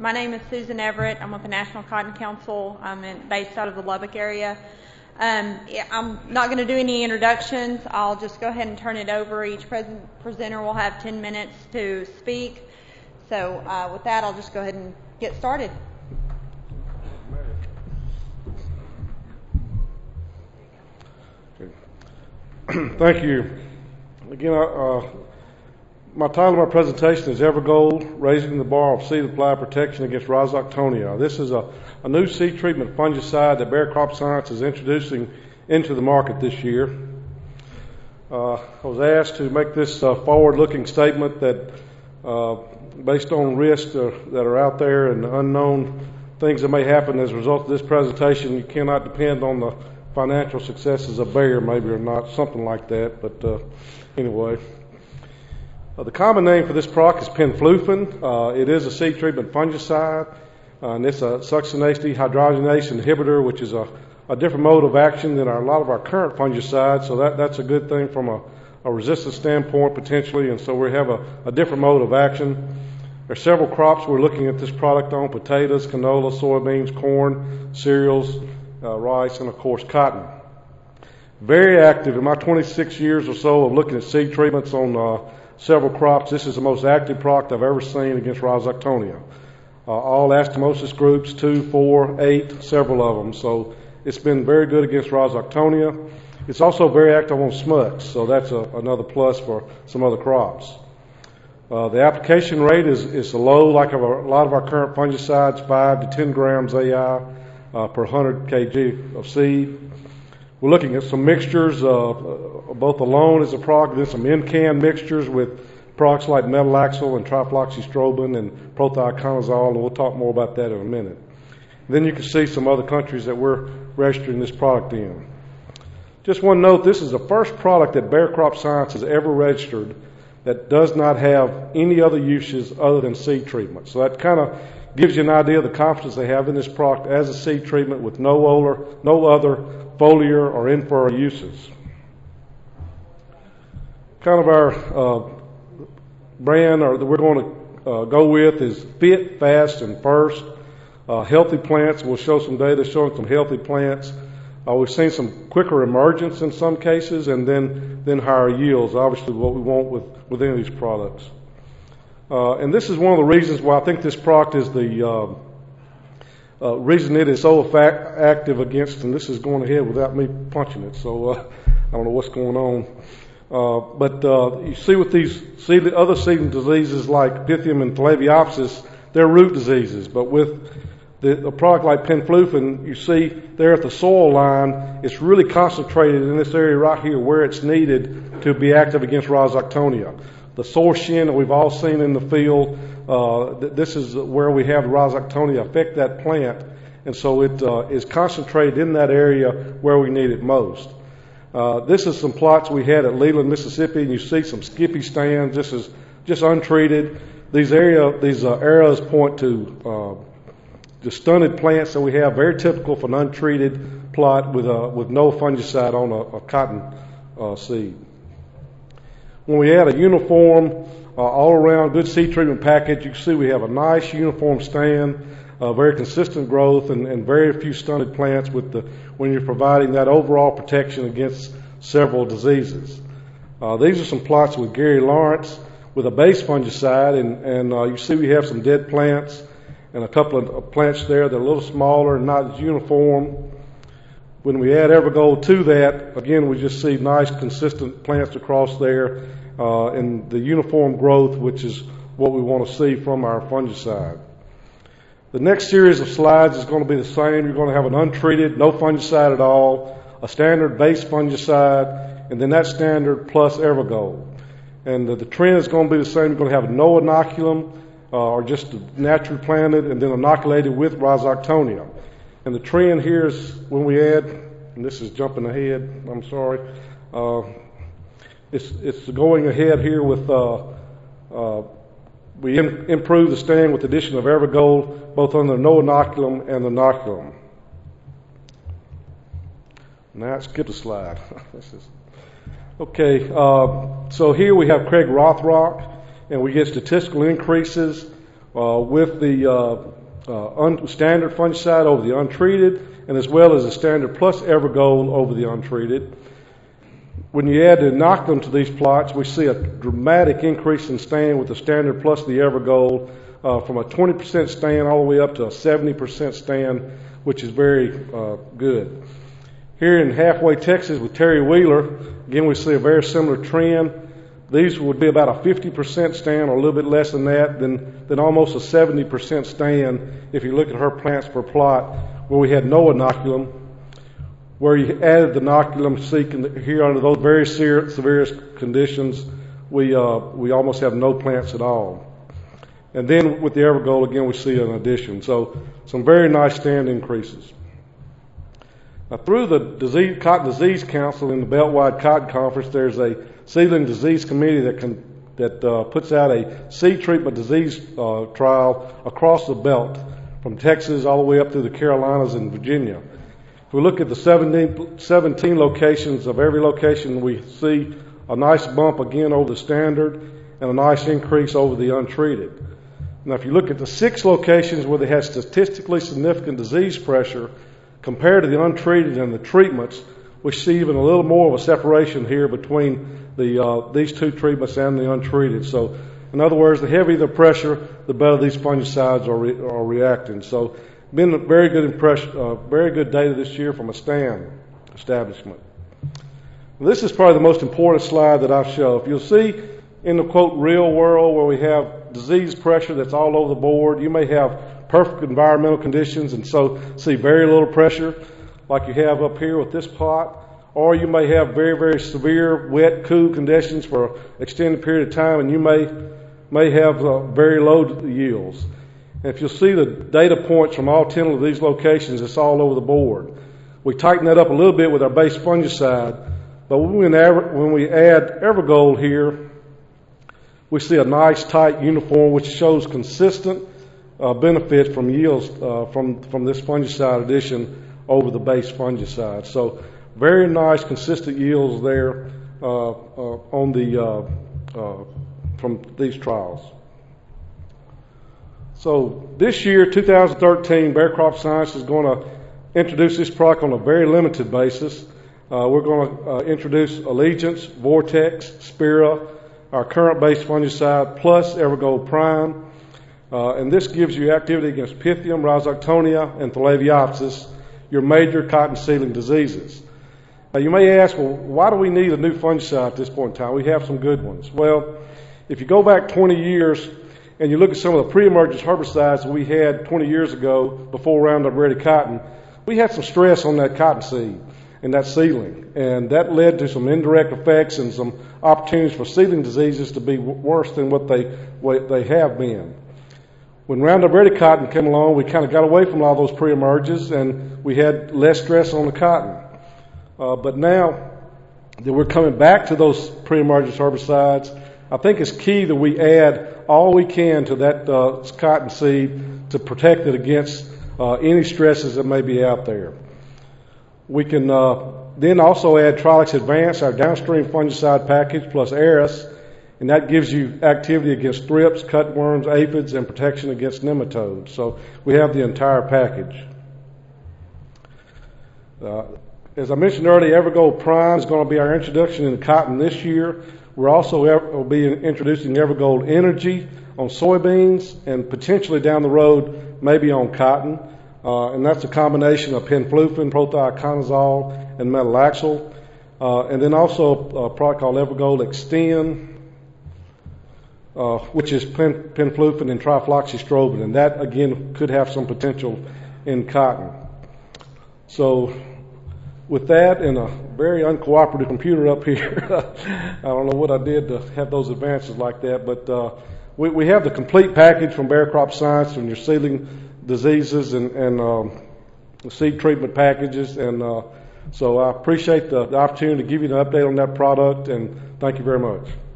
My name is Susan Everett. I'm with the National Cotton Council. Based out of the Lubbock area. I'm not going to do any introductions. I'll just go ahead and turn it over. Each presenter will have 10 minutes to speak. So with that, I'll just go ahead and get started. Thank you. Again, my title of my presentation is Evergold, Raising the Bar of Seed Applied Protection Against Rhizoctonia. This is a new seed treatment fungicide that Bayer Crop Science is introducing into the market this year. I was asked to make this forward-looking statement that based on risks that are out there and unknown things that may happen as a result of this presentation, you cannot depend on the financial successes of Bayer, maybe or not, something like that. But anyway, the common name for this product is penflufen. It is a seed treatment fungicide, and it's a succinase dehydrogenase inhibitor, which is a different mode of action than a lot of our current fungicides. So that's a good thing from a resistance standpoint potentially, and so we have a different mode of action. There are several crops we're looking at this product on: potatoes, canola, soybeans, corn, cereals, rice, and of course cotton. Very active. In my 26 years or so of looking at seed treatments on several crops, this is the most active product I've ever seen against Rhizoctonia. All astomosis groups, 2, 4, 8, several of them. So it's been very good against Rhizoctonia. It's also very active on smuts, so that's another plus for some other crops. The application rate is low, like a lot of our current fungicides, 5 to 10 grams AI per 100 kg of seed. We're looking at some mixtures, both alone as a product, and then some in-can mixtures with products like metalaxyl and trifloxystrobin and prothioconazole, and we'll talk more about that in a minute. Then you can see some other countries that we're registering this product in. Just one note, this is the first product that Bayer Crop Science has ever registered that does not have any other uses other than seed treatment. So that kind of gives you an idea of the confidence they have in this product as a seed treatment with no other foliar or in-furrow uses. Kind of our brand that we're going to go with is Fit, Fast, and First. Healthy plants. We'll show some data showing some healthy plants. We've seen some quicker emergence in some cases, and then higher yields. Obviously, what we want with any of these products. And this is one of the reasons why I think this product is the reason it is so active against, and this is going ahead without me punching it, so I don't know what's going on. But you see with these other seeding diseases like Pythium and Phalaviopsis, they're root diseases. But with a product like penflufen, you see there at the soil line, it's really concentrated in this area right here where it's needed to be active against Rhizoctonia. The sour shin that we've all seen in the field, this is where we have Rhizoctonia affect that plant, and so it is concentrated in that area where we need it most. This is some plots we had at Leland, Mississippi, and you see some skippy stands. This is just untreated. These arrows point to the stunted plants that we have, very typical for an untreated plot with no fungicide on a cotton seed. When we add a uniform, all-around good seed treatment package, you can see we have a nice uniform stand, very consistent growth, and very few stunted plants when you're providing that overall protection against several diseases. These are some plots with Gary Lawrence with a base fungicide, and you see we have some dead plants and a couple of plants there that are a little smaller and not as uniform. When we add Evergold to that, again, we just see nice, consistent plants across there and the uniform growth, which is what we want to see from our fungicide. The next series of slides is going to be the same. You're going to have an untreated, no fungicide at all, a standard base fungicide, and then that standard plus Evergold. And the trend is going to be the same. You're going to have no inoculum or just naturally planted and then inoculated with Rhizoctonia. And the trend here is when we add, and this is jumping ahead, I'm sorry, it's going ahead here with, we improve the stand with the addition of Evergold, both on the no inoculum and the inoculum. Now, skip a slide. So here we have Craig Rothrock, and we get statistical increases with the standard fungicide over the untreated, and as well as the standard plus Evergold over the untreated. When you add the inoculum to these plots, we see a dramatic increase in stand with the standard plus the Evergold, from a 20% stand all the way up to a 70% stand, which is very good. Here in Halfway, Texas with Terry Wheeler, again we see a very similar trend. These would be about a 50% stand or a little bit less than that, than almost a 70% stand if you look at her plants per plot where we had no inoculum. Where you added the inoculum, here under those very severe conditions, we almost have no plants at all. And then with the Evergold, again, we see an addition. So some very nice stand increases. Now, through the Cotton Disease Council and the Beltwide Cotton Conference, there's a seedling disease committee that puts out a seed treatment disease trial across the belt from Texas all the way up through the Carolinas and Virginia. If we look at the 17 locations, of every location we see a nice bump again over the standard and a nice increase over the untreated. Now, if you look at the 6 locations where they have statistically significant disease pressure compared to the untreated and the treatments, we see even a little more of a separation here between these 2 treatments and the untreated. So, in other words, the heavier the pressure, the better these fungicides are reacting. So, been a very good data this year from a stand establishment. This is probably the most important slide that I show. If you'll see in the quote real world where we have disease pressure that's all over the board, you may have perfect environmental conditions and so see very little pressure like you have up here with this plot, or you may have very, very severe wet, cool conditions for an extended period of time and you may have very low yields. And if you'll see the data points from all 10 of these locations, it's all over the board. We tighten that up a little bit with our base fungicide, but when we add Evergold here, we see a nice, tight uniform, which shows consistent benefits from yields from this fungicide addition over the base fungicide. So very nice, consistent yields there from these trials. So this year, 2013, Bayer Crop Science is going to introduce this product on a very limited basis. We're going to introduce Allegiance, Vortex, Spira, our current base fungicide, plus Evergold Prime. And this gives you activity against Pythium, Rhizoctonia, and Thalaviopsis, your major cotton seedling diseases. Now you may ask, well, why do we need a new fungicide at this point in time? We have some good ones. Well, if you go back 20 years and you look at some of the pre-emergence herbicides that we had 20 years ago before Roundup Ready Cotton, we had some stress on that cotton seed and that seedling. And that led to some indirect effects and some opportunities for seedling diseases to be worse than what they have been. When Roundup Ready Cotton came along, we kind of got away from all those pre-emerges and we had less stress on the cotton. But now that we're coming back to those pre-emergence herbicides, I think it's key that we add all we can to that cotton seed to protect it against any stresses that may be out there. We can then also add Trolix Advance, our downstream fungicide package, plus Aris, and that gives you activity against thrips, cutworms, aphids, and protection against nematodes. So we have the entire package. As I mentioned earlier, Evergold Prime is going to be our introduction into cotton this year. We're also will be introducing Evergold Energy on soybeans and potentially down the road maybe on cotton. And that's a combination of penflufen, prothioconazole, and metalaxyl. And then also a product called Evergold Extend, which is penflufen and trifloxystrobin. And that, again, could have some potential in cotton. So with that and a very uncooperative computer up here, I don't know what I did to have those advances like that, but we have the complete package from Bayer Crop Science from your seedling diseases and seed treatment packages. And so I appreciate the opportunity to give you an update on that product, and thank you very much.